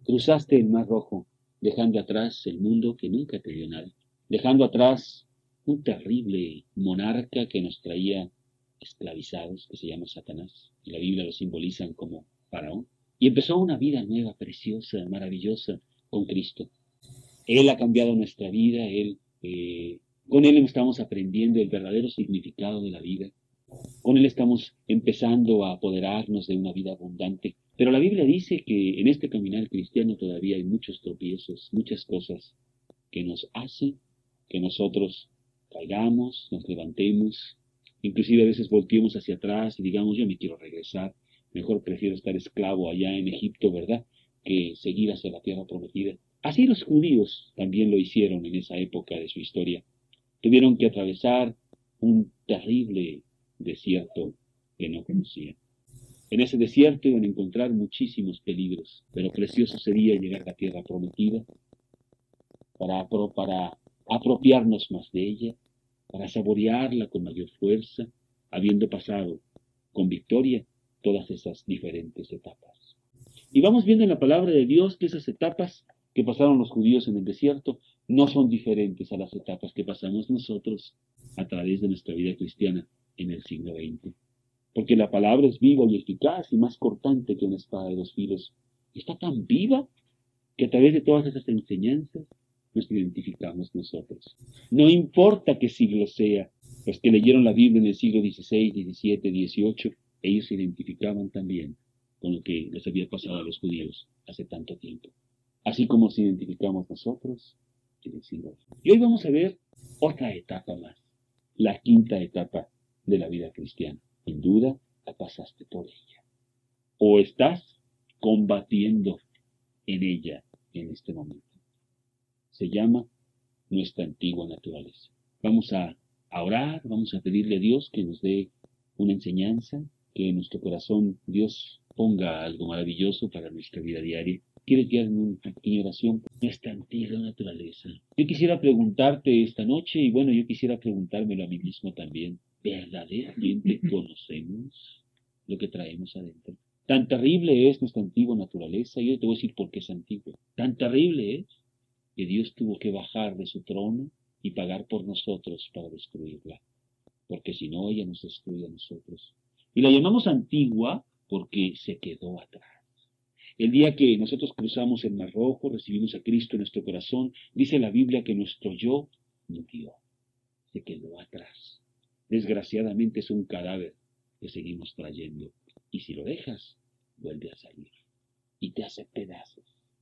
Cruzaste el Mar Rojo, dejando atrás el mundo que nunca te dio nada, dejando atrás un terrible monarca que nos traía esclavizados, que se llama Satanás, y la Biblia lo simbolizan como Faraón, y empezó una vida nueva, preciosa, maravillosa, con Cristo. Él ha cambiado nuestra vida, con Él estamos aprendiendo el verdadero significado de la vida, con Él estamos empezando a apoderarnos de una vida abundante. Pero la Biblia dice que en este caminar cristiano todavía hay muchos tropiezos, muchas cosas que nos hacen que nosotros caigamos, nos levantemos, inclusive a veces volteemos hacia atrás y digamos, yo me quiero regresar, mejor prefiero estar esclavo allá en Egipto, ¿verdad?, que seguir hacia la tierra prometida. Así los judíos también lo hicieron en esa época de su historia. Tuvieron que atravesar un terrible desierto que no conocían. En ese desierto iban a encontrar muchísimos peligros, pero precioso sería llegar a la tierra prometida para apropiarnos más de ella, para saborearla con mayor fuerza, habiendo pasado con victoria todas esas diferentes etapas. Y vamos viendo en la palabra de Dios que esas etapas que pasaron los judíos en el desierto no son diferentes a las etapas que pasamos nosotros a través de nuestra vida cristiana en el siglo XX. Porque la palabra es viva y eficaz y más cortante que una espada de dos filos. Está tan viva que a través de todas esas enseñanzas nos identificamos nosotros. No importa qué siglo sea, los que leyeron la Biblia en el siglo XVI, XVII, XVIII, ellos se identificaban también con lo que les había pasado a los judíos hace tanto tiempo. Así como nos identificamos nosotros en el siglo XX. Y hoy vamos a ver otra etapa más, la quinta etapa de la vida cristiana. Sin duda, la pasaste por ella. O estás combatiendo en ella en este momento. Se llama nuestra antigua naturaleza. Vamos a orar, vamos a pedirle a Dios que nos dé una enseñanza, que en nuestro corazón Dios ponga algo maravilloso para nuestra vida diaria. ¿Quieres guiar en una pequeña oración? Nuestra antigua naturaleza. Yo quisiera preguntarte esta noche, y bueno, yo quisiera preguntármelo a mí mismo también, ¿verdaderamente conocemos lo que traemos adentro? Tan terrible es nuestra antigua naturaleza, y yo te voy a decir por qué es antigua. Tan terrible es que Dios tuvo que bajar de su trono y pagar por nosotros para destruirla, porque si no, ella nos destruye a nosotros. Y la llamamos antigua porque se quedó atrás. El día que nosotros cruzamos el Mar Rojo, recibimos a Cristo en nuestro corazón, dice la Biblia que nuestro yo murió, se quedó atrás. Desgraciadamente es un cadáver que seguimos trayendo. Y si lo dejas, vuelve a salir y te hace pedazos.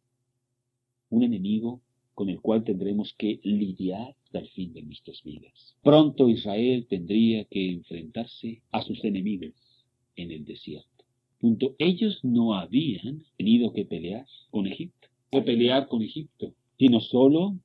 Un enemigo con el cual tendremos que lidiar hasta el fin de nuestras vidas. Pronto Israel tendría que enfrentarse a sus enemigos en el desierto. Ellos no habían tenido que pelear con Egipto, sino solo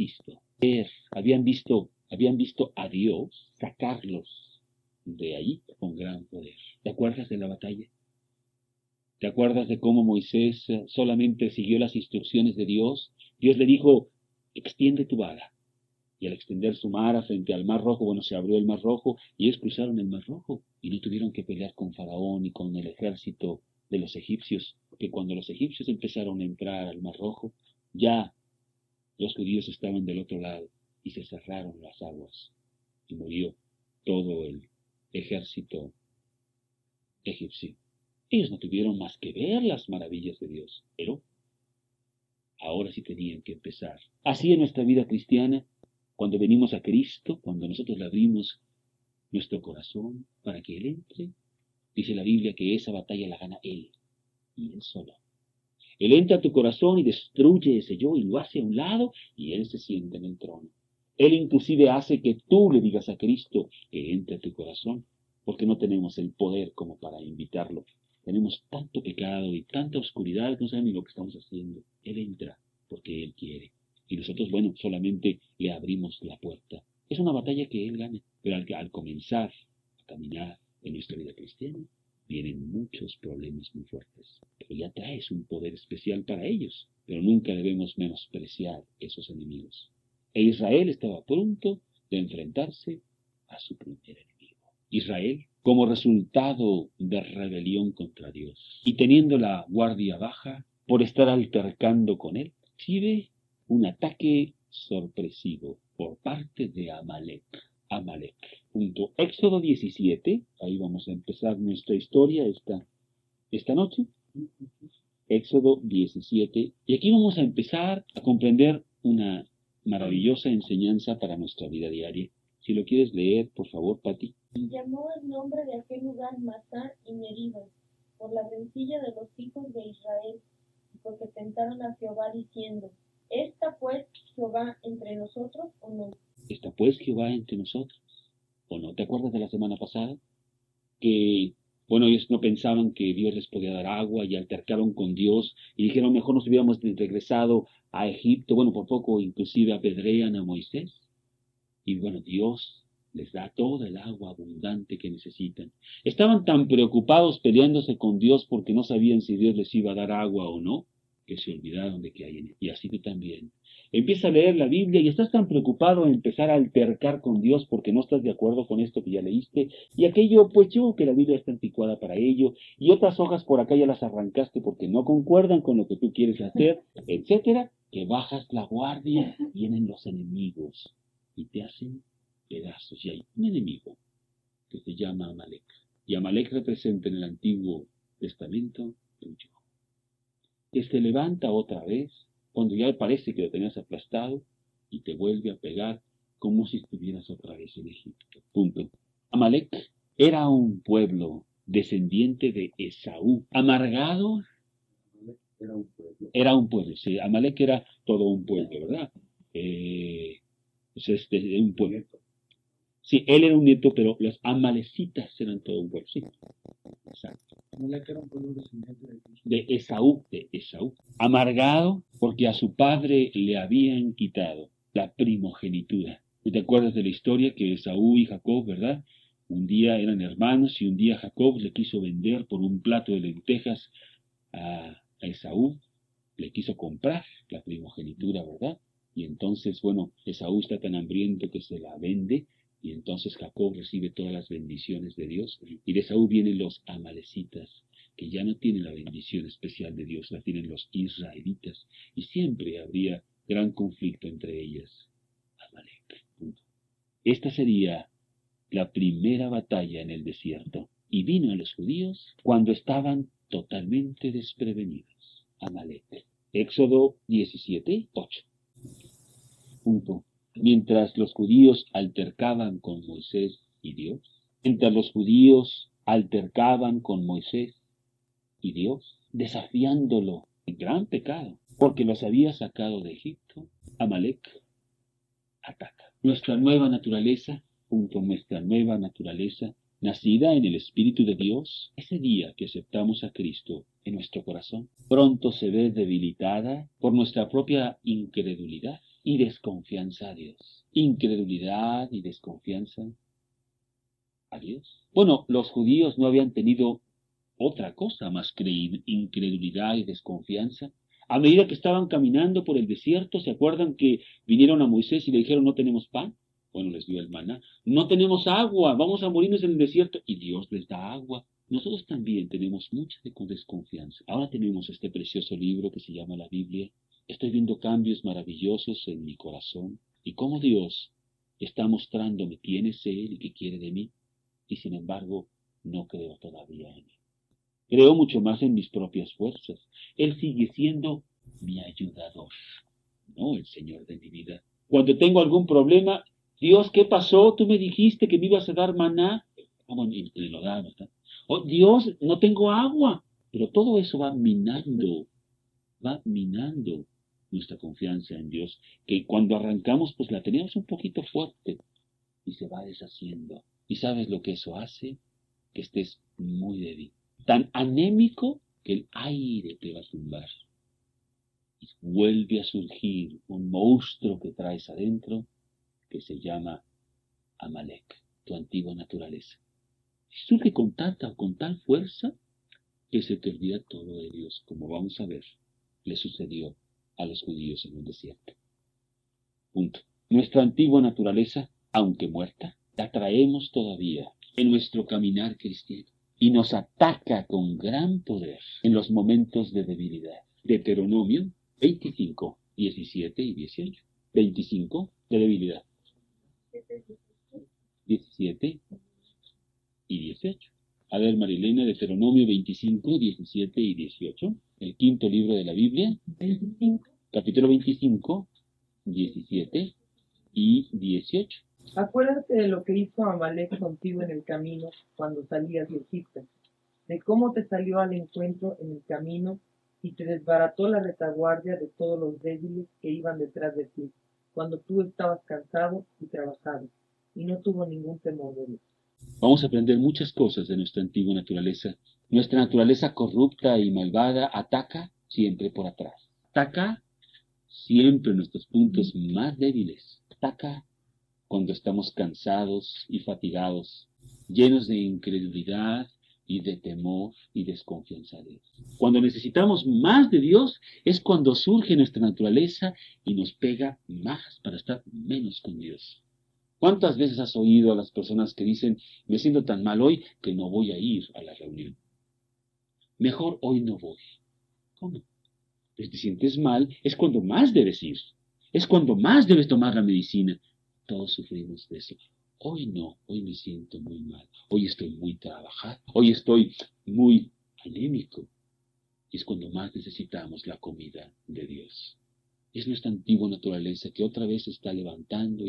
habían visto a Dios sacarlos de ahí con gran poder. ¿Te acuerdas de la batalla? ¿Te acuerdas de cómo Moisés solamente siguió las instrucciones de Dios? Dios le dijo, extiende tu vara. Y al extender su vara frente al Mar Rojo, se abrió el Mar Rojo y ellos cruzaron el Mar Rojo y no tuvieron que pelear con Faraón y con el ejército de los egipcios, porque cuando los egipcios empezaron a entrar al Mar Rojo, ya los judíos estaban del otro lado y se cerraron las aguas y murió todo el ejército egipcio. Ellos no tuvieron más que ver las maravillas de Dios, pero ahora sí tenían que empezar. Así en nuestra vida cristiana, cuando venimos a Cristo, cuando nosotros le abrimos nuestro corazón para que Él entre, dice la Biblia que esa batalla la gana Él, y Él solo. Él entra a tu corazón y destruye ese yo y lo hace a un lado y Él se sienta en el trono. Él inclusive hace que tú le digas a Cristo que entre a tu corazón, porque no tenemos el poder como para invitarlo. Tenemos tanto pecado y tanta oscuridad que no sabemos ni lo que estamos haciendo. Él entra porque Él quiere. Y nosotros, solamente le abrimos la puerta. Es una batalla que Él gana, pero al comenzar a caminar en nuestra vida cristiana, vienen muchos problemas muy fuertes. Pero ya traes un poder especial para ellos. Pero nunca debemos menospreciar esos enemigos. E Israel estaba a punto de enfrentarse a su primer enemigo. Israel, como resultado de rebelión contra Dios y teniendo la guardia baja, por estar altercando con él, recibe un ataque sorpresivo por parte de Amalek. Amalek. Punto. Éxodo 17, ahí vamos a empezar nuestra historia esta noche. Éxodo 17, y aquí vamos a empezar a comprender una maravillosa enseñanza para nuestra vida diaria. Si lo quieres leer, por favor, Pati. Y llamó el nombre de aquel lugar Masá y Meribá, por la rencilla de los hijos de Israel, y porque tentaron a Jehová diciendo, ¿está pues Jehová entre nosotros o no? ¿Está pues Jehová entre nosotros o no? ¿Te acuerdas de la semana pasada? Que, bueno, ellos no pensaban que Dios les podía dar agua y altercaron con Dios y dijeron, mejor nos hubiéramos regresado a Egipto. Bueno, por poco inclusive apedrean a Moisés. Y bueno, Dios les da toda el agua abundante que necesitan. Estaban tan preocupados peleándose con Dios porque no sabían si Dios les iba a dar agua o no, que se olvidaron de que hay en él. Y así tú también. Empieza a leer la Biblia y estás tan preocupado en empezar a altercar con Dios porque no estás de acuerdo con esto que ya leíste. Y aquello, pues yo que la Biblia está anticuada para ello. Y otras hojas por acá ya las arrancaste porque no concuerdan con lo que tú quieres hacer, etcétera. Que bajas la guardia, vienen los enemigos y te hacen pedazos. Y hay un enemigo que se llama Amalek. Y Amalek representa en el Antiguo Testamento el yo. Que se levanta otra vez cuando ya parece que lo tenías aplastado y te vuelve a pegar como si estuvieras otra vez en Egipto. Punto. Amalek era un pueblo descendiente de Esaú, amargado. Era un pueblo, sí. Amalek era todo un pueblo, ¿verdad? Pues un pueblo. Sí, él era un nieto, pero los amalecitas eran todo un pueblo, sí. Exacto. Amalek era un pueblo descendiente de Esaú. Amargado porque a su padre le habían quitado la primogenitura. ¿Te acuerdas de la historia que Esaú y Jacob, verdad? Un día eran hermanos y un día Jacob le quiso vender por un plato de lentejas a Esaú. Le quiso comprar la primogenitura, ¿verdad? Y entonces, bueno, Esaú está tan hambriento que se la vende, y entonces Jacob recibe todas las bendiciones de Dios, y de Esaú vienen los amalecitas, que ya no tienen la bendición especial de Dios, la tienen los israelitas, y siempre habría gran conflicto entre ellas. Amalek. Esta sería la primera batalla en el desierto, y vino a los judíos cuando estaban totalmente desprevenidos. Amalek. Éxodo 17, 8. Punto. Mientras los judíos altercaban con Moisés y Dios, mientras los judíos altercaban con Moisés y Dios, desafiándolo en gran pecado, porque los había sacado de Egipto, Amalek ataca. Nuestra nueva naturaleza, nuestra nueva naturaleza, nacida en el Espíritu de Dios, ese día que aceptamos a Cristo en nuestro corazón, pronto se ve debilitada por nuestra propia incredulidad y desconfianza a Dios. Incredulidad y desconfianza a Dios. Bueno, los judíos no habían tenido otra cosa más que incredulidad y desconfianza. A medida que estaban caminando por el desierto, ¿se acuerdan que vinieron a Moisés y le dijeron no tenemos pan? Bueno, les dio el maná. No tenemos agua, vamos a morirnos en el desierto. Y Dios les da agua. Nosotros también tenemos mucha desconfianza. Ahora tenemos este precioso libro que se llama la Biblia. Estoy viendo cambios maravillosos en mi corazón y cómo Dios está mostrándome quién es Él y qué quiere de mí. Y sin embargo, no creo todavía en Él. Creo mucho más en mis propias fuerzas. Él sigue siendo mi ayudador, no el Señor de mi vida. Cuando tengo algún problema, Dios, ¿qué pasó? Tú me dijiste que me ibas a dar maná. Bueno, y te lo da, ¿verdad? Oh, Dios, no tengo agua. Pero todo eso va minando nuestra confianza en Dios, que cuando arrancamos, pues la teníamos un poquito fuerte y se va deshaciendo. ¿Y sabes lo que eso hace? Que estés muy débil, tan anémico que el aire te va a tumbar. Y vuelve a surgir un monstruo que traes adentro que se llama Amalek, tu antigua naturaleza. Y surge con tal fuerza que se te olvida todo de Dios, como vamos a ver, le sucedió a los judíos en el desierto. Punto. Nuestra antigua naturaleza, aunque muerta, la traemos todavía en nuestro caminar cristiano y nos ataca con gran poder en los momentos de debilidad. Deuteronomio 25, 17 y 18. 25 de debilidad. 17 y 18. A ver, Marilena, Deuteronomio 25, 17 y 18. El quinto libro de la Biblia. 25. Capítulo 25, 17 y 18. Acuérdate de lo que hizo Amalek contigo en el camino cuando salías de Egipto, de cómo te salió al encuentro en el camino y te desbarató la retaguardia de todos los débiles que iban detrás de ti, cuando tú estabas cansado y trabajado, y no tuvo ningún temor de Dios. Vamos a aprender muchas cosas de nuestra antigua naturaleza. Nuestra naturaleza corrupta y malvada ataca siempre por atrás. Ataca siempre nuestros puntos más débiles. Ataca cuando estamos cansados y fatigados, llenos de incredulidad y de temor y desconfianza de Dios. Cuando necesitamos más de Dios es cuando surge nuestra naturaleza y nos pega más para estar menos con Dios. ¿Cuántas veces has oído a las personas que dicen, me siento tan mal hoy que no voy a ir a la reunión? Mejor hoy no voy. ¿Cómo? Si te sientes mal, es cuando más debes ir. Es cuando más debes tomar la medicina. Todos sufrimos de eso. Hoy no, hoy me siento muy mal. Hoy estoy muy trabajado. Hoy estoy muy anémico. Y es cuando más necesitamos la comida de Dios. Es nuestra antigua naturaleza que otra vez se está levantando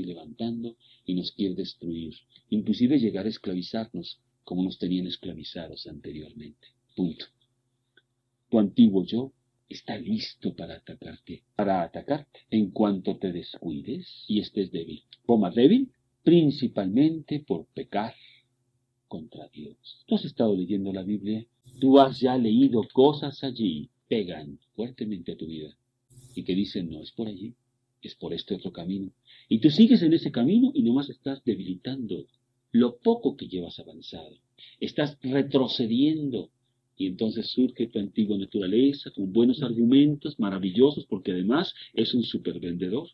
y nos quiere destruir. Inclusive llegar a esclavizarnos como nos tenían esclavizados anteriormente. Punto. Tu antiguo yo está listo para atacarte en cuanto te descuides y estés débil. ¿Cómo débil? Principalmente por pecar contra Dios. ¿Tú has estado leyendo la Biblia? ¿Tú has ya leído cosas allí que pegan fuertemente a tu vida y que dicen, no, es por allí, es por este otro camino? Y tú sigues en ese camino y nomás estás debilitando lo poco que llevas avanzado. Estás retrocediendo. Y entonces surge tu antigua naturaleza con buenos argumentos, maravillosos, porque además es un supervendedor.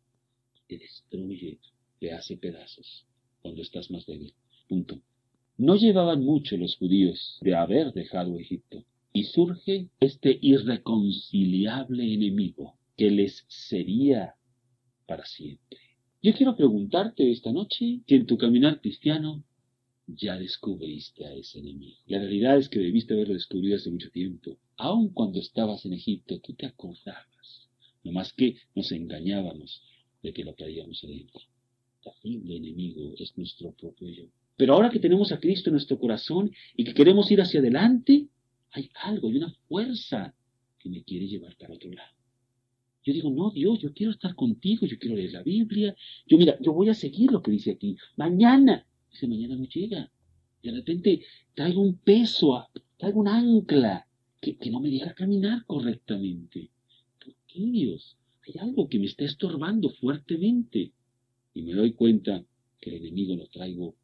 Te destruye, te hace pedazos cuando estás más débil. Punto. No llevaban mucho los judíos de haber dejado Egipto. Y surge este irreconciliable enemigo que les sería para siempre. Yo quiero preguntarte esta noche si en tu caminar cristiano ya descubriste a ese enemigo. La realidad es que debiste haberlo descubierto hace mucho tiempo. Aun cuando estabas en Egipto, tú te acordabas. No más que nos engañábamos de que lo traíamos adentro. El terrible enemigo es nuestro propio yo. Pero ahora que tenemos a Cristo en nuestro corazón y que queremos ir hacia adelante, hay algo, hay una fuerza que me quiere llevar para otro lado. Yo digo, no, Dios, yo quiero estar contigo, yo quiero leer la Biblia. Yo voy a seguir lo que dice aquí. Mañana. Ese mañana no llega. De repente traigo un peso, traigo un ancla que no me deja caminar correctamente. ¿Por qué, Dios? Hay algo que me está estorbando fuertemente. Y me doy cuenta que el enemigo lo traigo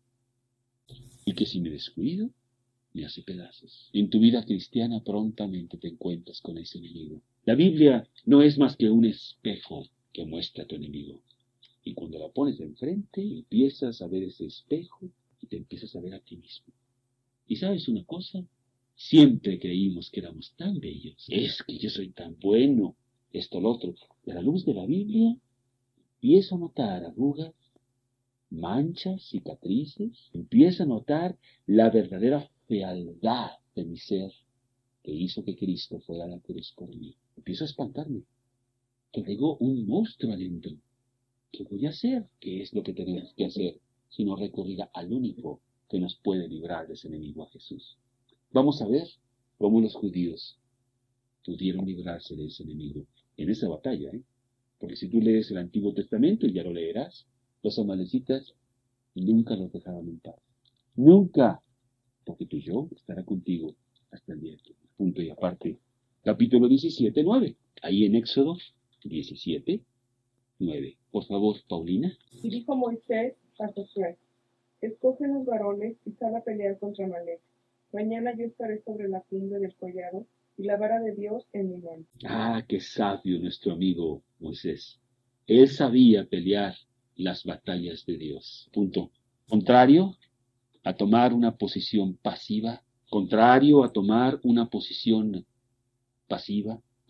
y que si me descuido, me hace pedazos. En tu vida cristiana prontamente te encuentras con ese enemigo. La Biblia no es más que un espejo que muestra a tu enemigo. Y cuando la pones enfrente, empiezas a ver ese espejo y te empiezas a ver a ti mismo. ¿Y sabes una cosa? Siempre creímos que éramos tan bellos. Es que yo soy tan bueno, esto, lo otro. Y a la luz de la Biblia, empiezo a notar arrugas, manchas, cicatrices. Empiezo a notar la verdadera fealdad de mi ser que hizo que Cristo fuera a la cruz por mí. Empiezo a espantarme. Traigo un monstruo adentro. ¿Qué voy a hacer? ¿Qué es lo que tenemos que hacer? Sino recurrir al único que nos puede librar de ese enemigo, a Jesús. Vamos a ver cómo los judíos pudieron librarse de ese enemigo en esa batalla, Porque si tú lees el Antiguo Testamento, y ya lo leerás, los amalecitas nunca los dejaron en paz. Nunca, porque tu yo estará contigo hasta el día de tu muerte. Punto y aparte. Capítulo 17, 9. Ahí en Éxodo 17, 9. Por favor, Paulina. Y dijo Moisés a Josué, escoge los varones y sal a pelear contra Amalek. Mañana yo estaré sobre la cumbre del collado y la vara de Dios en mi mano. Ah, qué sabio nuestro amigo Moisés. Él sabía pelear las batallas de Dios. Punto. Contrario a tomar una posición pasiva, contrario a tomar una posición pasiva,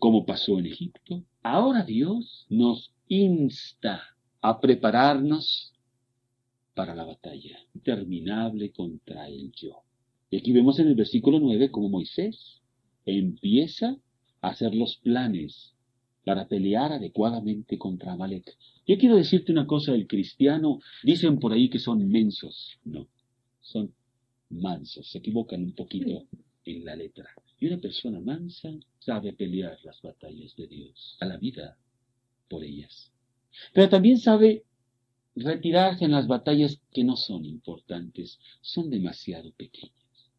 como pasó en Egipto, ahora Dios nos insta a prepararnos para la batalla interminable contra el yo. Y aquí vemos en el versículo 9 cómo Moisés empieza a hacer los planes para pelear adecuadamente contra Amalek. Yo quiero decirte una cosa, el cristiano, dicen por ahí que son mensos. No, son mansos, se equivocan un poquito en la letra. Y una persona mansa sabe pelear las batallas de Dios, a la vida por ellas. Pero también sabe retirarse en las batallas que no son importantes, son demasiado pequeñas.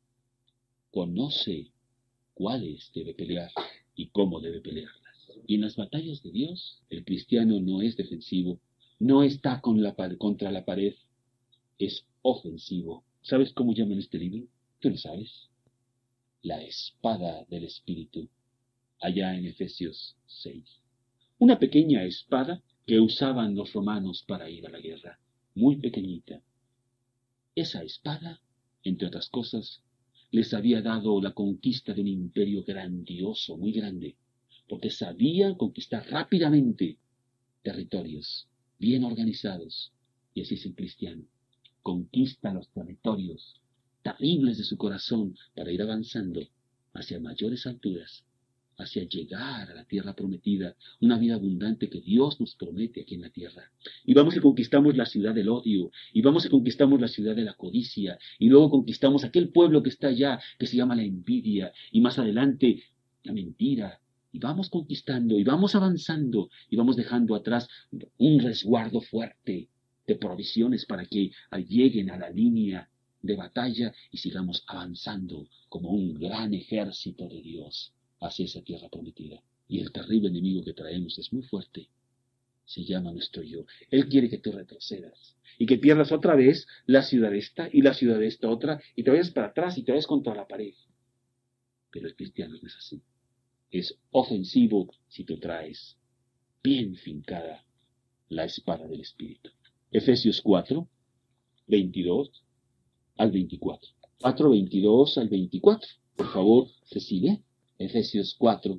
Conoce cuáles debe pelear y cómo debe pelearlas. Y en las batallas de Dios, el cristiano no es defensivo, no está contra la pared, es ofensivo. ¿Sabes cómo llaman este libro? ¿Tú lo sabes? La espada del Espíritu, allá en Efesios 6. Una pequeña espada que usaban los romanos para ir a la guerra, muy pequeñita. Esa espada, entre otras cosas, les había dado la conquista de un imperio grandioso, muy grande, porque sabían conquistar rápidamente territorios bien organizados. Y así es el cristiano. Conquista los territorios terribles de su corazón para ir avanzando hacia mayores alturas, hacia llegar a la tierra prometida, una vida abundante que Dios nos promete aquí en la tierra. Y vamos y conquistamos la ciudad del odio, y vamos y conquistamos la ciudad de la codicia, y luego conquistamos aquel pueblo que está allá, que se llama la envidia, y más adelante la mentira. Y vamos conquistando, y vamos avanzando, y vamos dejando atrás un resguardo fuerte de provisiones para que lleguen a la línea de batalla y sigamos avanzando como un gran ejército de Dios hacia esa tierra prometida. Y el terrible enemigo que traemos es muy fuerte. Se llama nuestro yo. Él quiere que tú retrocedas y que pierdas otra vez la ciudad esta y la ciudad esta otra y te vayas para atrás y te vayas contra la pared. Pero el cristiano no es así. Es ofensivo si tú traes bien fincada la espada del Espíritu. Efesios 4, 22 al 24. 4, 22 al 24. Por favor, se sigue. Efesios 4,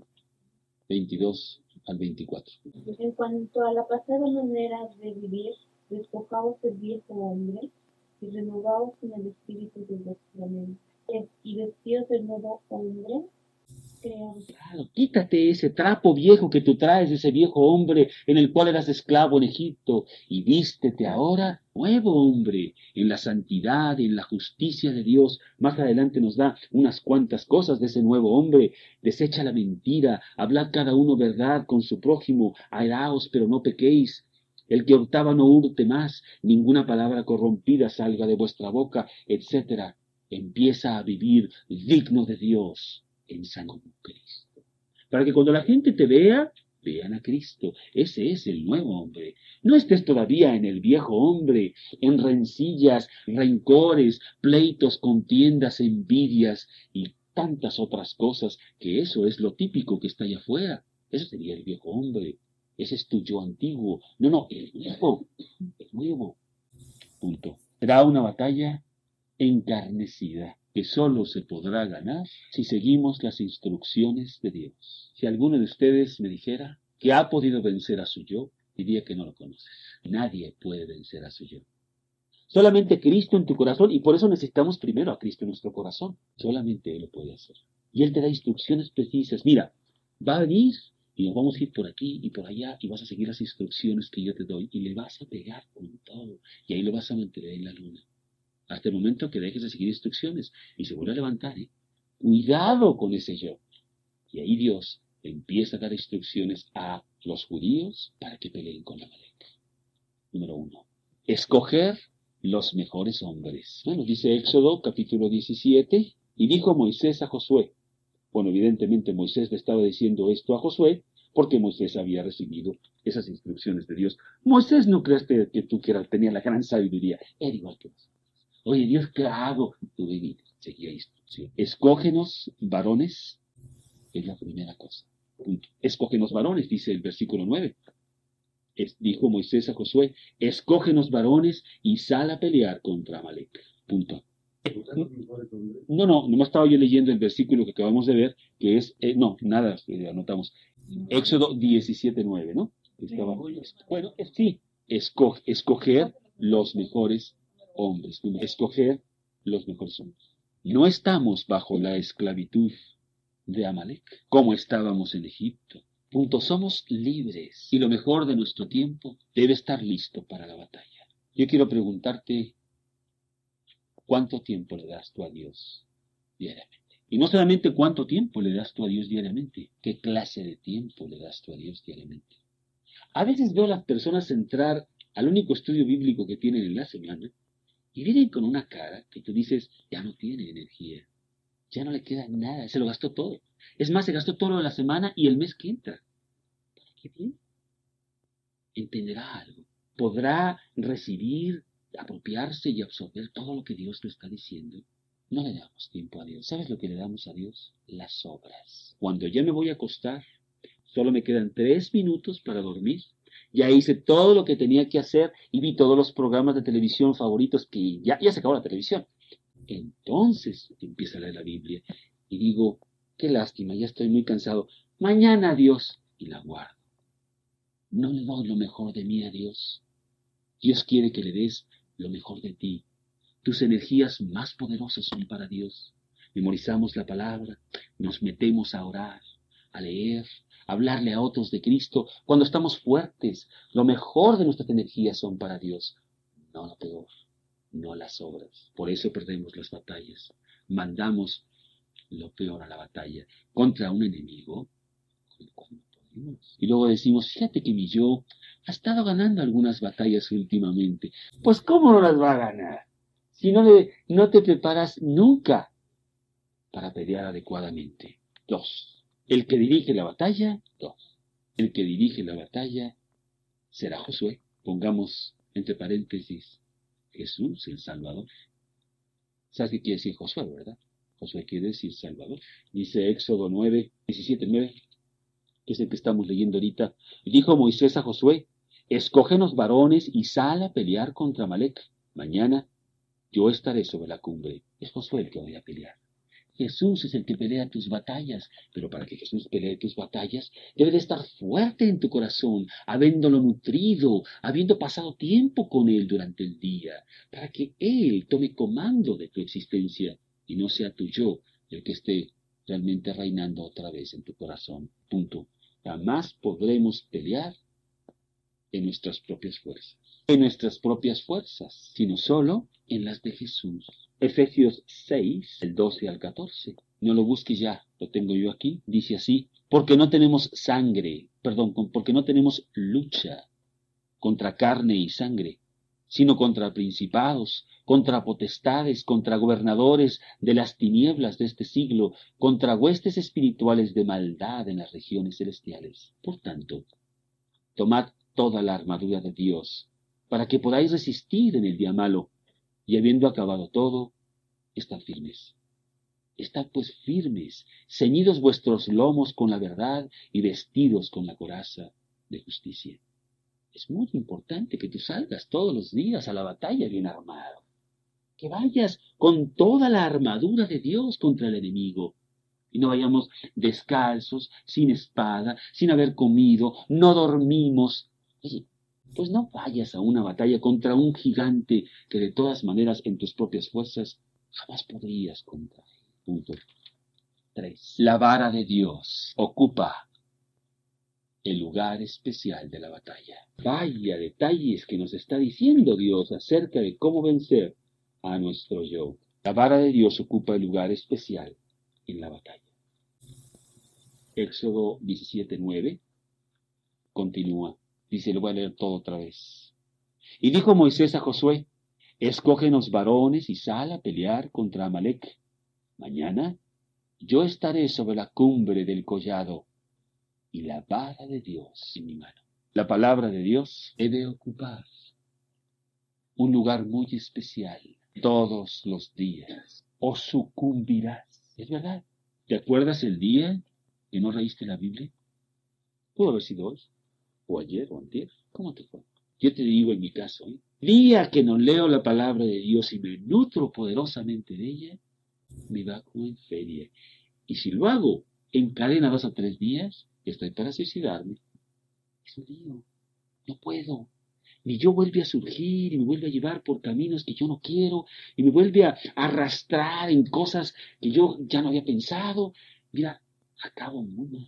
22 al 24. En cuanto a la pasada manera de vivir, despojaos del viejo hombre y renovaos en el espíritu de vuestra mente, y vestidos del nuevo hombre, creados. Claro, quítate ese trapo viejo que tú traes, ese viejo hombre en el cual eras esclavo en Egipto, y vístete ahora nuevo hombre, en la santidad, en la justicia de Dios. Más adelante nos da unas cuantas cosas de ese nuevo hombre. Desecha la mentira, hablad cada uno verdad con su prójimo, airaos, pero no pequéis. El que hurtaba no hurte más, ninguna palabra corrompida salga de vuestra boca, etc. Empieza a vivir digno de Dios en San Cristo. Para que cuando la gente te vea, vean a Cristo. Ese es el nuevo hombre. No estés todavía en el viejo hombre, en rencillas, rencores, pleitos, contiendas, envidias y tantas otras cosas, que eso es lo típico que está allá afuera. Eso sería el viejo hombre. Ese es tu yo antiguo. No, el nuevo. Punto. Será una batalla encarnecida, que solo se podrá ganar si seguimos las instrucciones de Dios. Si alguno de ustedes me dijera que ha podido vencer a su yo, diría que no lo conoces. Nadie puede vencer a su yo. Solamente Cristo en tu corazón, y por eso necesitamos primero a Cristo en nuestro corazón. Solamente Él lo puede hacer. Y Él te da instrucciones precisas. Mira, va a venir y nos vamos a ir por aquí y por allá y vas a seguir las instrucciones que yo te doy y le vas a pegar con todo. Y ahí lo vas a mantener en la luna. Hasta el momento que dejes de seguir instrucciones y se vuelve a levantar, Cuidado con ese yo. Y ahí Dios empieza a dar instrucciones a los judíos para que peleen con Amalek. Número 1. Escoger los mejores hombres. Bueno, dice Éxodo capítulo 17, y dijo Moisés a Josué. Bueno, evidentemente Moisés le estaba diciendo esto a Josué porque Moisés había recibido esas instrucciones de Dios. Moisés no creas que tú tenía la gran sabiduría, era igual que nosotros. Oye, Dios, ¿qué hago? Tú viviste, seguía instrucción. Escógenos varones, es la primera cosa. Punto. Escógenos varones, dice el versículo 9. Dijo Moisés a Josué, escógenos varones y sal a pelear contra Amalek. Punto. Buscar los mejores hombres. No estaba yo leyendo el versículo que acabamos de ver, que es, no, nada, anotamos. Éxodo 17:9, ¿no? Estaba, bueno, sí, escoger los mejores hombres, escoger los mejores hombres. No estamos bajo la esclavitud de Amalek, como estábamos en Egipto. Punto, somos libres y lo mejor de nuestro tiempo debe estar listo para la batalla. Yo quiero preguntarte, ¿cuánto tiempo le das tú a Dios diariamente? Y no solamente cuánto tiempo le das tú a Dios diariamente, ¿qué clase de tiempo le das tú a Dios diariamente? A veces veo a las personas entrar al único estudio bíblico que tienen en la semana y vienen con una cara que tú dices, ya no tiene energía, ya no le queda nada, se lo gastó todo. Es más, se gastó todo lo de la semana y el mes que entra. ¿Para qué viene? Entenderá algo. Podrá recibir, apropiarse y absorber todo lo que Dios le está diciendo. No le damos tiempo a Dios. ¿Sabes lo que le damos a Dios? Las obras. Cuando ya me voy a acostar, solo me quedan 3 minutos para dormir. Ya hice todo lo que tenía que hacer y vi todos los programas de televisión favoritos que ya se acabó la televisión. Entonces empiezo a leer la Biblia y digo, qué lástima, ya estoy muy cansado. Mañana Dios, y la guardo. No le doy lo mejor de mí a Dios. Dios quiere que le des lo mejor de ti. Tus energías más poderosas son para Dios. Memorizamos la palabra, nos metemos a orar, a leer, a hablarle a otros de Cristo. Cuando estamos fuertes, lo mejor de nuestras energías son para Dios, no lo peor, no las obras. Por eso perdemos las batallas. Mandamos lo peor a la batalla contra un enemigo con el cual no podemos. Y luego decimos, fíjate que mi yo ha estado ganando algunas batallas últimamente. Pues ¿cómo no las va a ganar? Si no te preparas nunca para pelear adecuadamente. 2. El que dirige la batalla, 2. El que dirige la batalla será Josué. Pongamos entre paréntesis, Jesús el Salvador. ¿Sabes qué quiere decir Josué, verdad? Josué quiere decir Salvador. Dice Éxodo 9, 17:9, que es el que estamos leyendo ahorita. Y dijo Moisés a Josué, escógenos varones y sal a pelear contra Amalek. Mañana yo estaré sobre la cumbre. Es Josué el que voy a pelear. Jesús es el que pelea tus batallas, pero para que Jesús pelee tus batallas, debe de estar fuerte en tu corazón, habiéndolo nutrido, habiendo pasado tiempo con Él durante el día, para que Él tome comando de tu existencia y no sea tu yo el que esté realmente reinando otra vez en tu corazón. Punto. Jamás podremos pelear en nuestras propias fuerzas, sino solo en las de Jesús. Efesios 6, el 12 al 14. No lo busques ya, lo tengo yo aquí. Dice así, porque no tenemos porque no tenemos lucha contra carne y sangre, sino contra principados, contra potestades, contra gobernadores de las tinieblas de este siglo, contra huestes espirituales de maldad en las regiones celestiales. Por tanto, tomad toda la armadura de Dios, para que podáis resistir en el día malo, y habiendo acabado todo, estad firmes. Estad pues firmes, ceñidos vuestros lomos con la verdad y vestidos con la coraza de justicia. Es muy importante que tú salgas todos los días a la batalla bien armado, que vayas con toda la armadura de Dios contra el enemigo, y no vayamos descalzos, sin espada, sin haber comido, no dormimos. Pues no vayas a una batalla contra un gigante que de todas maneras en tus propias fuerzas jamás podrías contra él. Punto 3. La vara de Dios ocupa el lugar especial de la batalla. Vaya detalles que nos está diciendo Dios acerca de cómo vencer a nuestro yo. La vara de Dios ocupa el lugar especial en la batalla. Éxodo 17:9 continúa. Dice, lo voy a leer todo otra vez. Y dijo Moisés a Josué, escógenos varones y sal a pelear contra Amalek. Mañana yo estaré sobre la cumbre del collado y la vara de Dios en mi mano. La palabra de Dios debe ocupar un lugar muy especial todos los días, o sucumbirás. Es verdad. ¿Te acuerdas el día que no leíste la Biblia? Pudo haber sido hoy, o ayer, o antier. ¿Cómo te fue? Yo te digo en mi caso, Día que no leo la palabra de Dios y me nutro poderosamente de ella, me va como en feria. Y si lo hago en cadena 2 o 3 días, estoy para suicidarme. Es un lío. No puedo. Mi yo vuelve a surgir y me vuelve a llevar por caminos que yo no quiero y me vuelve a arrastrar en cosas que yo ya no había pensado. Mira, acabo muy mal.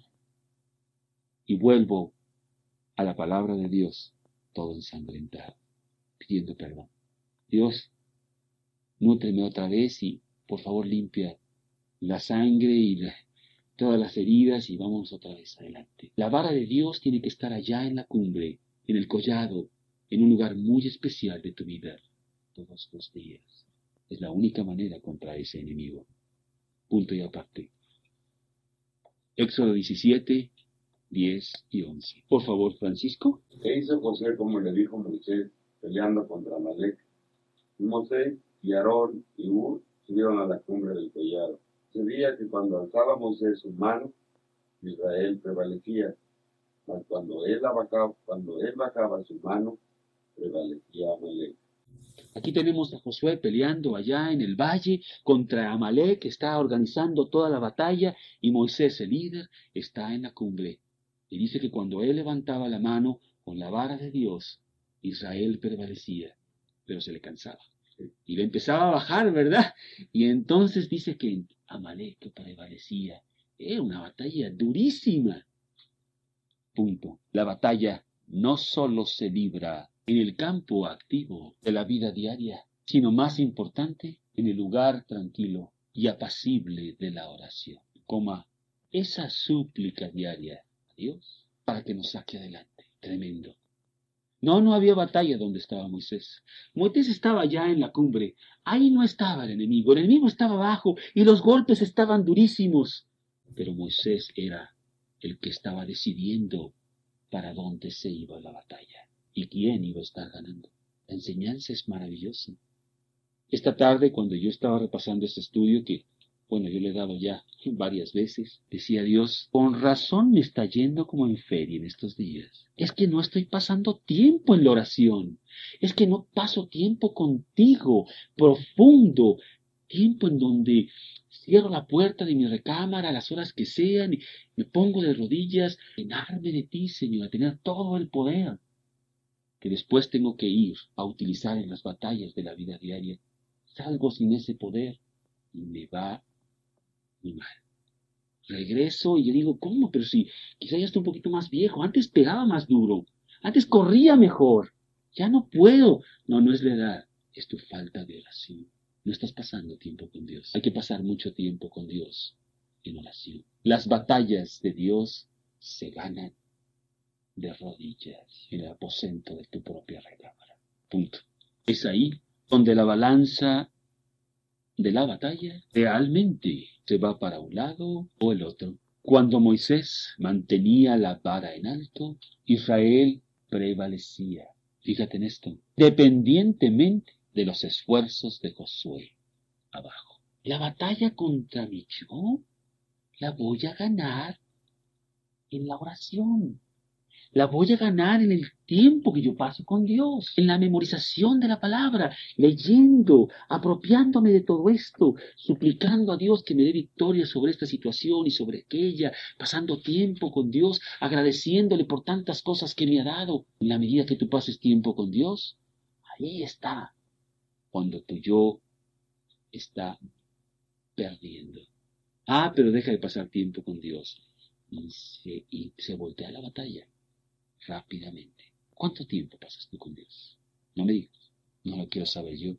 Y vuelvo a la palabra de Dios, todo ensangrentado, pidiendo perdón. Dios, nútreme otra vez y por favor limpia la sangre y todas las heridas y vamos otra vez adelante. La vara de Dios tiene que estar allá en la cumbre, en el collado, en un lugar muy especial de tu vida, todos los días. Es la única manera contra ese enemigo. Punto y aparte. Éxodo 17, 10 y 11. Por favor, Francisco. E hizo José como le dijo Moisés, peleando contra Amalek. Y Moisés y Aarón y Hur subieron a la cumbre del collado. Se veía que cuando alzaba Moisés su mano, Israel prevalecía, mas cuando él bajaba su mano, prevalecía Amalek. Aquí tenemos a Josué peleando allá en el valle contra Amalek, que está organizando toda la batalla, y Moisés, el líder, está en la cumbre. Y dice que cuando él levantaba la mano con la vara de Dios, Israel prevalecía, pero se le cansaba. Y le empezaba a bajar, ¿verdad? Y entonces dice que Amalek prevalecía. Era una batalla durísima. Punto. La batalla no solo se libra en el campo activo de la vida diaria, sino más importante, en el lugar tranquilo y apacible de la oración. Esa súplica diaria a Dios para que nos saque adelante. Tremendo. No había batalla donde estaba Moisés. Moisés estaba allá en la cumbre. Ahí no estaba el enemigo estaba abajo y los golpes estaban durísimos. Pero Moisés era el que estaba decidiendo para dónde se iba la batalla y quién iba a estar ganando. La enseñanza es maravillosa. Esta tarde, cuando yo estaba repasando este estudio, que, yo le he dado ya varias veces, decía Dios, con razón me está yendo como en feria en estos días. Es que no estoy pasando tiempo en la oración. Es que no paso tiempo contigo, profundo, tiempo en donde cierro la puerta de mi recámara a las horas que sean y me pongo de rodillas, a llenarme de ti, Señor, a tener todo el poder que después tengo que ir a utilizar en las batallas de la vida diaria. Salgo sin ese poder y me va muy mal. Regreso y yo digo, ¿cómo? Pero si quizá ya estoy un poquito más viejo, antes pegaba más duro, antes corría mejor, ya no puedo. No es la edad, es tu falta de oración. No estás pasando tiempo con Dios. Hay que pasar mucho tiempo con Dios en oración. Las batallas de Dios se ganan de rodillas en el aposento de tu propia recámara. Punto. Es ahí donde la balanza de la batalla realmente se va para un lado o el otro. Cuando Moisés mantenía la vara en alto, Israel prevalecía. Fíjate en esto, dependientemente de los esfuerzos de Josué abajo. La batalla contra mi yo la voy a ganar en la oración. La voy a ganar en el tiempo que yo paso con Dios, en la memorización de la palabra, leyendo, apropiándome de todo esto, suplicando a Dios que me dé victoria sobre esta situación y sobre aquella, pasando tiempo con Dios, agradeciéndole por tantas cosas que me ha dado. En la medida que tú pases tiempo con Dios, ahí está, cuando tu yo está perdiendo. Pero deja de pasar tiempo con Dios y se voltea la batalla rápidamente. ¿Cuánto tiempo pasas tú con Dios? No me digas, no lo quiero saber yo.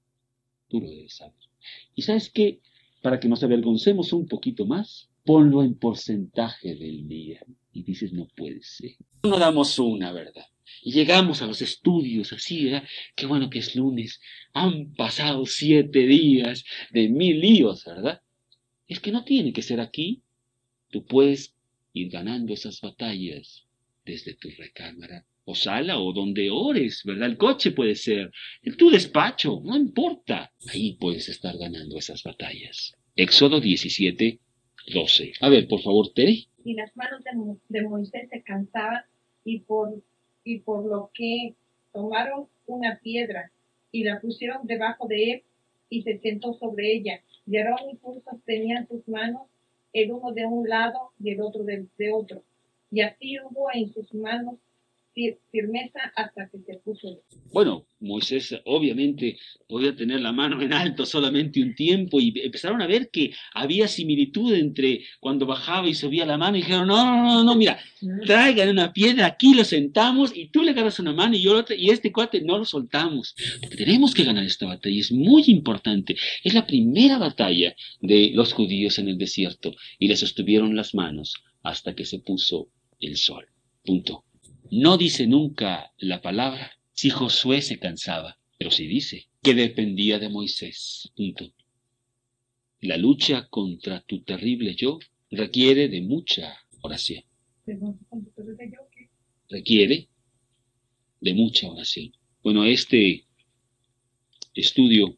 Tú lo debes saber. ¿Y sabes qué? Para que nos avergoncemos un poquito más, ponlo en porcentaje del día. Y dices, no puede ser. No damos una, ¿verdad? Y llegamos a los estudios así, ¿verdad? Qué bueno que es lunes. Han pasado 7 días de 1000 líos, ¿verdad? Es que no tiene que ser aquí. Tú puedes ir ganando esas batallas desde tu recámara o sala o donde ores, ¿verdad? El coche puede ser, en tu despacho, no importa. Ahí puedes estar ganando esas batallas. Éxodo 17, 12. A ver, por favor, Tere. Y las manos de Moisés se cansaban y por lo que tomaron una piedra, y la pusieron debajo de él, y se sentó sobre ella. Y Aarón y Hur sostenían sus manos, el uno de un lado y el otro de otro. Y así hubo en sus manos firmeza hasta que se puso. Bueno, Moisés obviamente podía tener la mano en alto solamente un tiempo y empezaron a ver que había similitud entre cuando bajaba y subía la mano y dijeron, no, mira, traigan una piedra, aquí lo sentamos y tú le agarras una mano y yo la otra y este cuate no lo soltamos. Porque tenemos que ganar esta batalla, es muy importante. Es la primera batalla de los judíos en el desierto y le sostuvieron las manos hasta que se puso el sol. Punto. No dice nunca la palabra si Josué se cansaba, pero sí dice que dependía de Moisés. Punto. La lucha contra tu terrible yo requiere de mucha oración. Requiere de mucha oración. Bueno, este estudio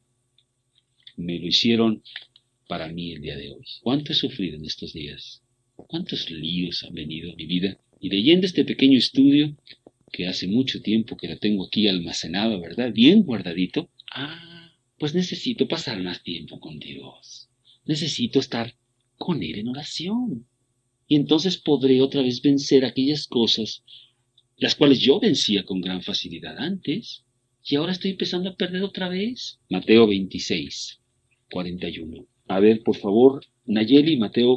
me lo hicieron para mí el día de hoy. ¿Cuánto he sufrido en estos días? ¿Cuántos líos han venido a mi vida? Y leyendo este pequeño estudio, que hace mucho tiempo que lo tengo aquí almacenado, ¿verdad? Bien guardadito. Pues necesito pasar más tiempo con Dios. Necesito estar con Él en oración. Y entonces podré otra vez vencer aquellas cosas, las cuales yo vencía con gran facilidad antes. Y ahora estoy empezando a perder otra vez. Mateo 26, 41. A ver, por favor, Nayeli, Mateo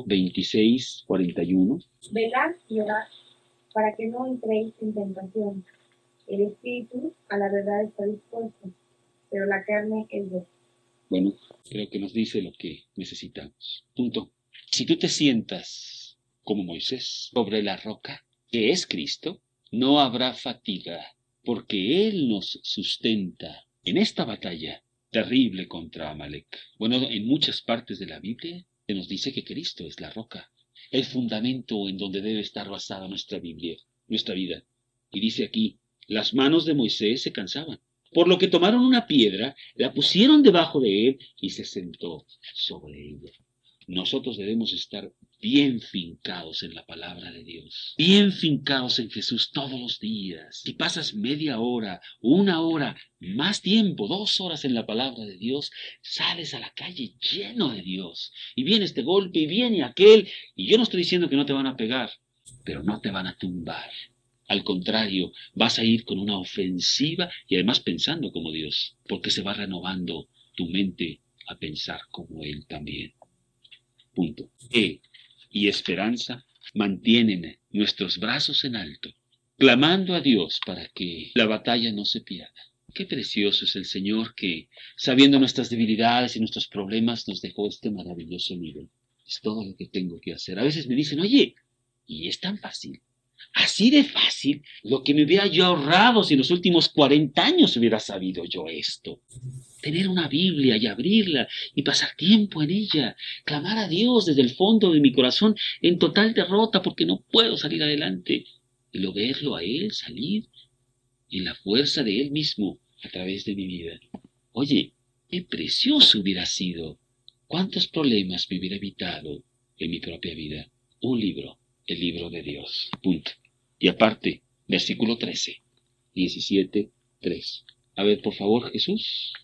26, 41. Velad y orad, para que no entréis en tentación. El espíritu a la verdad está dispuesto, pero la carne es débil. Bueno, creo que nos dice lo que necesitamos. Punto. Si tú te sientas como Moisés sobre la roca, que es Cristo, no habrá fatiga, porque Él nos sustenta en esta batalla terrible contra Amalek. Bueno, en muchas partes de la Biblia se nos dice que Cristo es la roca, el fundamento en donde debe estar basada nuestra Biblia, nuestra vida. Y dice aquí, las manos de Moisés se cansaban, por lo que tomaron una piedra, la pusieron debajo de él y se sentó sobre ella. Nosotros debemos estar bien fincados en la palabra de Dios, bien fincados en Jesús todos los días. Si pasas media hora, una hora, más tiempo, 2 horas en la palabra de Dios, sales a la calle lleno de Dios. Y viene este golpe y viene aquel, y yo no estoy diciendo que no te van a pegar, pero no te van a tumbar. Al contrario, vas a ir con una ofensiva y además pensando como Dios, porque se va renovando tu mente a pensar como Él también. Punto. Fe y esperanza mantienen nuestros brazos en alto, clamando a Dios para que la batalla no se pierda. Qué precioso es el Señor que, sabiendo nuestras debilidades y nuestros problemas, nos dejó este maravilloso libro. Es todo lo que tengo que hacer. A veces me dicen, oye, y es tan fácil. Así de fácil, lo que me hubiera yo ahorrado si en los últimos 40 años hubiera sabido yo esto. Tener una Biblia y abrirla y pasar tiempo en ella, clamar a Dios desde el fondo de mi corazón en total derrota porque no puedo salir adelante, y luego verlo a Él salir en la fuerza de Él mismo a través de mi vida. Oye, qué precioso hubiera sido, cuántos problemas me hubiera evitado en mi propia vida. Un libro, el libro de Dios. Punto. Y aparte, versículo 13, 17, 3. A ver, por favor, Jesús.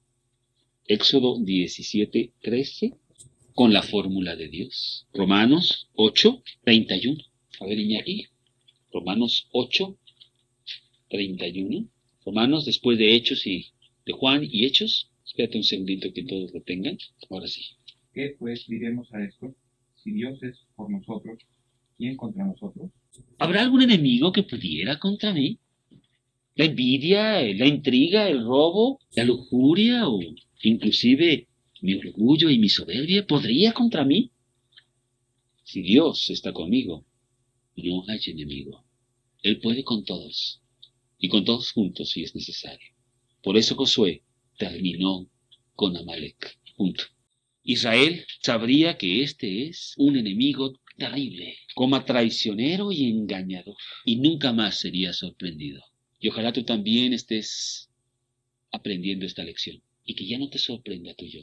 Éxodo 17, 13, con la fórmula de Dios. Romanos 8, 31. A ver, Iñaki. Romanos 8, 31. Romanos, después de Hechos y de Juan y Hechos. Espérate un segundito que todos lo tengan. Ahora sí. ¿Qué pues diremos a esto? Si Dios es por nosotros, ¿quién contra nosotros? ¿Habrá algún enemigo que pudiera contra mí? ¿La envidia, la intriga, el robo, la lujuria o inclusive mi orgullo y mi soberbia podría contra mí? Si Dios está conmigo, no hay enemigo. Él puede con todos y con todos juntos si es necesario. Por eso Josué terminó con Amalek. Punto. Israel sabría que este es un enemigo terrible, como traicionero y engañador, y nunca más sería sorprendido. Y ojalá tú también estés aprendiendo esta lección y que ya no te sorprenda tu yo,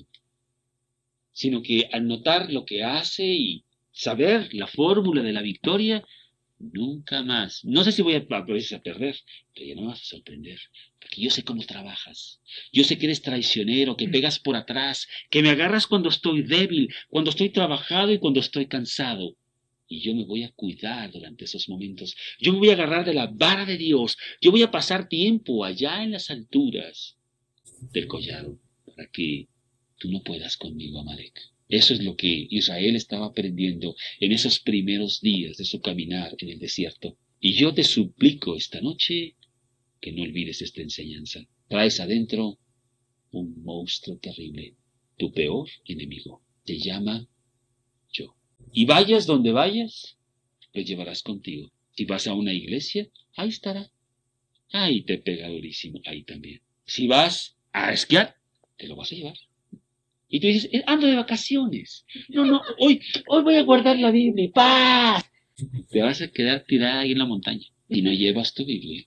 sino que al notar lo que hace y saber la fórmula de la victoria, Nunca más. No sé si voy a veces a perder, pero ya no me vas a sorprender. Porque yo sé cómo trabajas. Yo sé que eres traicionero, que pegas por atrás, que me agarras cuando estoy débil, cuando estoy trabajado y cuando estoy cansado. Y yo me voy a cuidar durante esos momentos. Yo me voy a agarrar de la vara de Dios. Yo voy a pasar tiempo allá en las alturas del collado para que tú no puedas conmigo, Amalek. Eso es lo que Israel estaba aprendiendo en esos primeros días de su caminar en el desierto. Y yo te suplico esta noche que no olvides esta enseñanza. Traes adentro un monstruo terrible, tu peor enemigo. Te llama yo. Y vayas donde vayas, lo llevarás contigo. Si vas a una iglesia, ahí estará. Ahí te pega durísimo, ahí también. Si vas a esquiar, te lo vas a llevar. Y tú dices, ando de vacaciones. No, hoy voy a guardar la Biblia. ¡Paz! Te vas a quedar tirada ahí en la montaña. Y no llevas tu Biblia.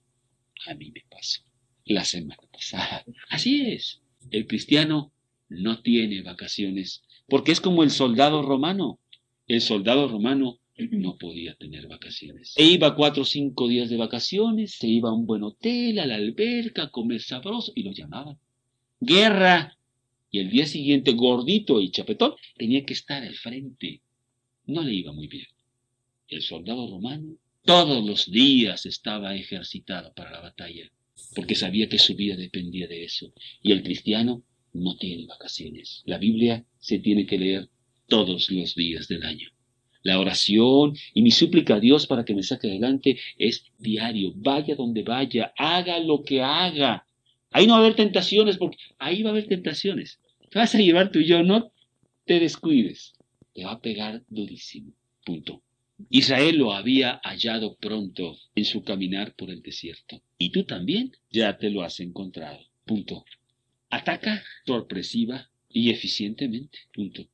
A mí me pasó la semana pasada. Así es. El cristiano no tiene vacaciones. Porque es como el soldado romano. El soldado romano no podía tener vacaciones. E iba 4 o 5 días de vacaciones. Se iba a un buen hotel, a la alberca, a comer sabroso. Y lo llamaban guerra. Y el día siguiente, gordito y chapetón, tenía que estar al frente. No le iba muy bien. El soldado romano todos los días estaba ejercitado para la batalla, porque sabía que su vida dependía de eso. Y el cristiano no tiene vacaciones. La Biblia se tiene que leer todos los días del año. La oración y mi súplica a Dios para que me saque adelante es diario. Vaya donde vaya, haga lo que haga. Ahí no va a haber tentaciones, porque ahí va a haber tentaciones. Te vas a llevar tú y yo, no te descuides. Te va a pegar durísimo. Punto. Israel lo había hallado pronto en su caminar por el desierto. Y tú también ya te lo has encontrado. Punto. Ataca sorpresiva y eficientemente. Punto.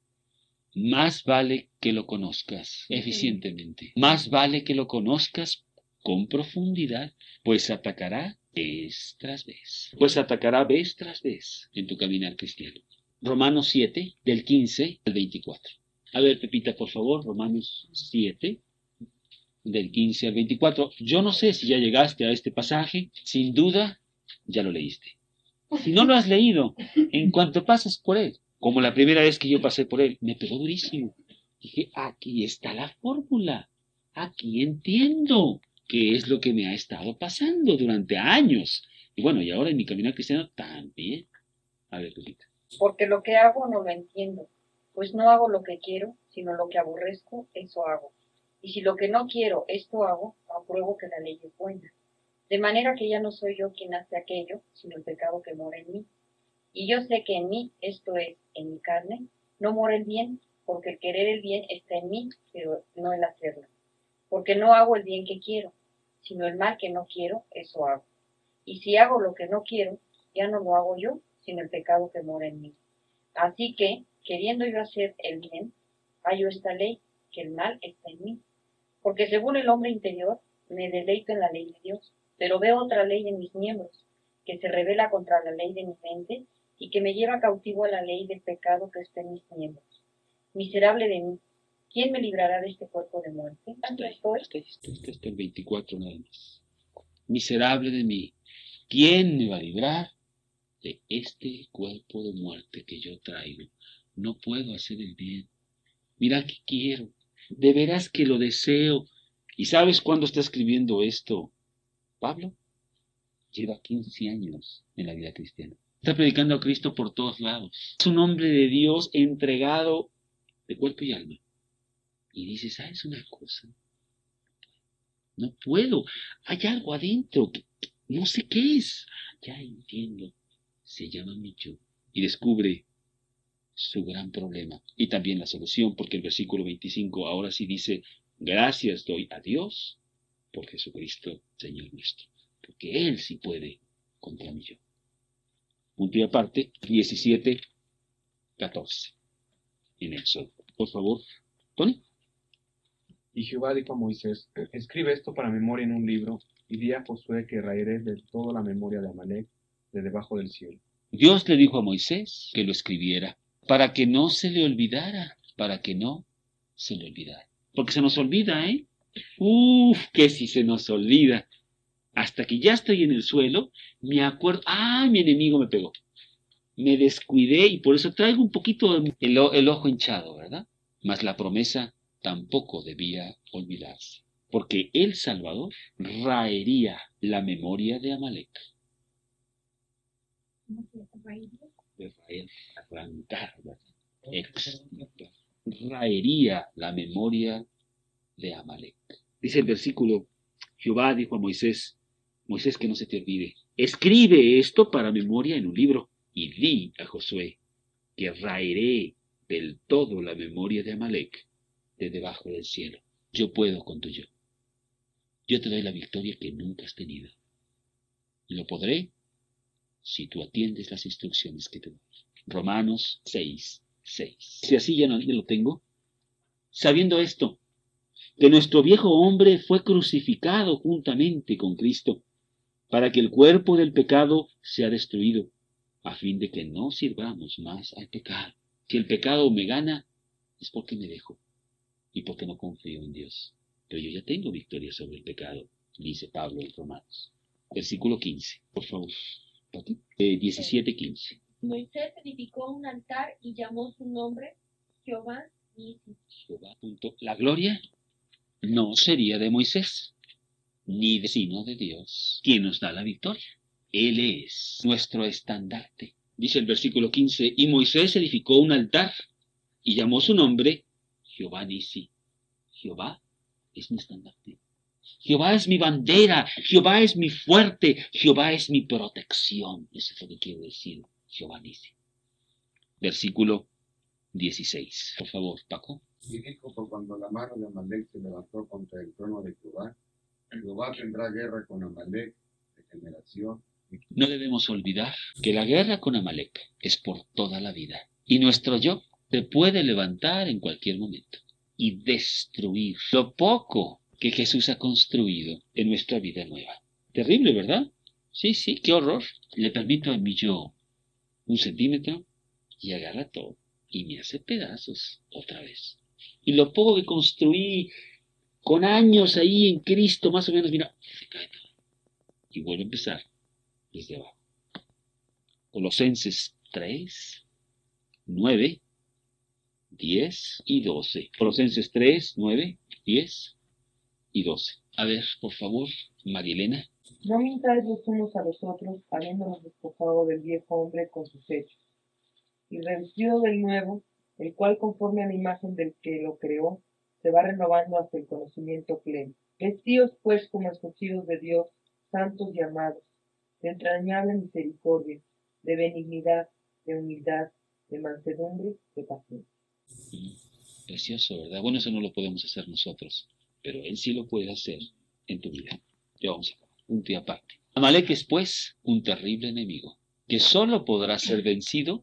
Más vale que lo conozcas eficientemente. Más vale que lo conozcas con profundidad, pues atacará vez tras vez. Pues atacará vez tras vez en tu caminar cristiano. Romanos 7, del 15 al 24. A ver, Pepita, por favor, Romanos 7, del 15 al 24. Yo no sé si ya llegaste a este pasaje, sin duda ya lo leíste. Si no lo has leído, en cuanto pasas por él, como la primera vez que yo pasé por él, me pegó durísimo. Dije, aquí está la fórmula, aquí entiendo qué es lo que me ha estado pasando durante años. Y bueno, y ahora en mi caminar cristiano también. A ver, Pepita. Porque lo que hago no lo entiendo, pues no hago lo que quiero, sino lo que aborrezco, eso hago. Y si lo que no quiero, esto hago, apruebo que la ley es buena. De manera que ya no soy yo quien hace aquello, sino el pecado que mora en mí. Y yo sé que en mí, esto es, en mi carne, no mora el bien, porque el querer el bien está en mí, pero no el hacerlo. Porque no hago el bien que quiero, sino el mal que no quiero, eso hago. Y si hago lo que no quiero, ya no lo hago yo, sino el pecado que mora en mí. Así que, queriendo yo hacer el bien, hallo esta ley, que el mal está en mí. Porque según el hombre interior, me deleito en la ley de Dios, pero veo otra ley en mis miembros, que se revela contra la ley de mi mente y que me lleva cautivo a la ley del pecado que está en mis miembros. Miserable de mí, ¿quién me librará de este cuerpo de muerte? Hasta el 24 nada más. Miserable de mí, ¿quién me va a librar de este cuerpo de muerte que yo traigo? No puedo hacer el bien. Mira que quiero, de veras que lo deseo. ¿Y sabes cuándo está escribiendo esto Pablo? Lleva 15 años en la vida cristiana. Está predicando a Cristo por todos lados. Es un hombre de Dios entregado de cuerpo y alma. Y dice, ¿sabes una cosa? No puedo. Hay algo adentro. No sé qué es. Ya entiendo. Se llama mi yo. Y descubre su gran problema. Y también la solución, porque el versículo 25 ahora sí dice, gracias doy a Dios por Jesucristo, Señor nuestro. Porque Él sí puede contra mí yo. Punto y aparte, 17, 14. En Éxodo. Por favor, Tony. Y Jehová dijo a Moisés, escribe esto para memoria en un libro, y di a Josué que raeré de toda la memoria de Amalek de debajo del cielo. Dios le dijo a Moisés que lo escribiera, para que no se le olvidara, para que no se le olvidara. Porque se nos olvida, ¿eh? Que si se nos olvida. Hasta que ya estoy en el suelo, me acuerdo, mi enemigo me pegó. Me descuidé y por eso traigo un poquito el ojo hinchado, ¿verdad? Mas la promesa tampoco debía olvidarse, porque el Salvador raería la memoria de Amalek. De raer, arrancar, ¿verdad? Extirpar. Raería la memoria de Amalek. Dice el versículo, Jehová dijo a Moisés, Moisés, que no se te olvide, escribe esto para memoria en un libro y di a Josué que raeré del todo la memoria de Amalek de debajo del cielo. Yo puedo con tu yo. Yo te doy la victoria que nunca has tenido. Lo podré si tú atiendes las instrucciones que te doy. Romanos 6:6. Si así ya lo tengo, sabiendo esto, que nuestro viejo hombre fue crucificado juntamente con Cristo, para que el cuerpo del pecado sea destruido, a fin de que no sirvamos más al pecado. Si el pecado me gana, es porque me dejo y porque no confío en Dios. Pero yo ya tengo victoria sobre el pecado, dice Pablo en Romanos. Versículo 15, por favor. 17:15. Moisés edificó un altar y llamó su nombre Jehová Nisi. Jehová. La gloria no sería de Moisés, ni sino de Dios, quien nos da la victoria. Él es nuestro estandarte. Dice el versículo 15, y Moisés edificó un altar y llamó su nombre Jehová Nisi. Jehová es mi estandarte. Jehová es mi bandera, Jehová es mi fuerte, Jehová es mi protección. Eso es lo que quiere decir Jehová Nisi. Versículo 16. Por favor, Paco. Y dijo, por cuando la mano de Amalek se levantó contra el trono de Jehová, Jehová tendrá guerra con Amalek de generación. No debemos olvidar que la guerra con Amalek es por toda la vida. Y nuestro yo se puede levantar en cualquier momento y destruir lo poco que Jesús ha construido en nuestra vida nueva. Terrible, ¿verdad? Sí, qué horror. Le permito a mi yo 1 centímetro y agarra todo y me hace pedazos otra vez. Y lo poco que construí con años ahí en Cristo, más o menos, mira, se cae todo. Y vuelve a empezar desde abajo. Colosenses 3, 9, 10 y 12. Colosenses 3, 9, 10 y 12. A ver, por favor, María Elena. No mintáis los unos a los otros, habiéndonos despojado del viejo hombre con sus hechos, y revestido del nuevo, el cual conforme a la imagen del que lo creó, se va renovando hasta el conocimiento pleno. Vestíos pues como escogidos de Dios, santos y amados, de entrañable misericordia, de benignidad, de humildad, de mansedumbre, de paciencia. Precioso, ¿verdad? Bueno, eso no lo podemos hacer nosotros, pero Él sí lo puede hacer en tu vida. Ya vamos a acabar. Punto y aparte. Amalek es pues un terrible enemigo, que solo podrá ser vencido,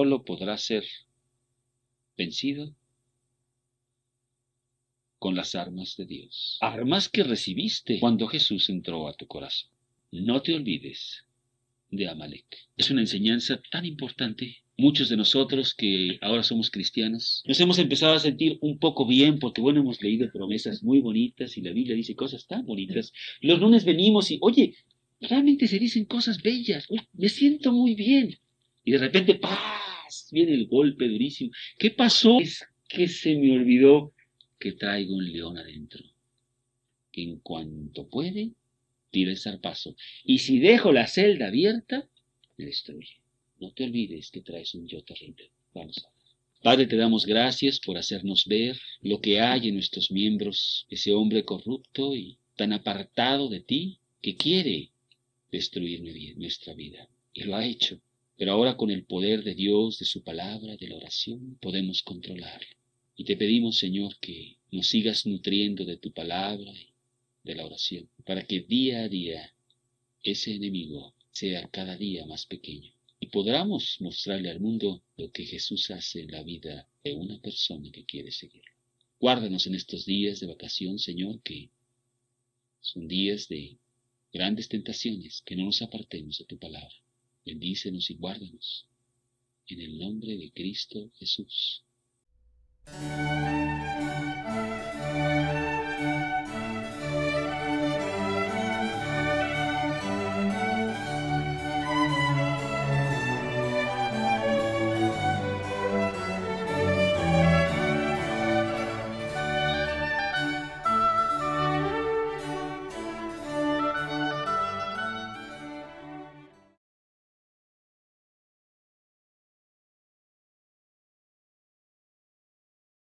con las armas de Dios. Armas que recibiste cuando Jesús entró a tu corazón. No te olvides de Amalek. Es una enseñanza tan importante. Muchos de nosotros que ahora somos cristianos nos hemos empezado a sentir un poco bien porque, bueno, hemos leído promesas muy bonitas y la Biblia dice cosas tan bonitas. Los lunes venimos y, oye, realmente se dicen cosas bellas. Uy, me siento muy bien. Y de repente, ¡paz! Viene el golpe durísimo. ¿Qué pasó? Es que se me olvidó que traigo un león adentro, que en cuanto puede, tira el zarpazo. Y si dejo la celda abierta, me destruye. No te olvides que traes un yo terrible. Vamos a ver. Padre, te damos gracias por hacernos ver lo que hay en nuestros miembros, ese hombre corrupto y tan apartado de ti que quiere destruir nuestra vida. Y lo ha hecho. Pero ahora con el poder de Dios, de su palabra, de la oración, podemos controlarlo. Y te pedimos, Señor, que nos sigas nutriendo de tu palabra y de la oración, para que día a día ese enemigo sea cada día más pequeño y podamos mostrarle al mundo lo que Jesús hace en la vida de una persona que quiere seguirlo. Guárdanos en estos días de vacación, Señor, que son días de grandes tentaciones, que no nos apartemos de tu palabra. Bendícenos y guárdanos. En el nombre de Cristo Jesús.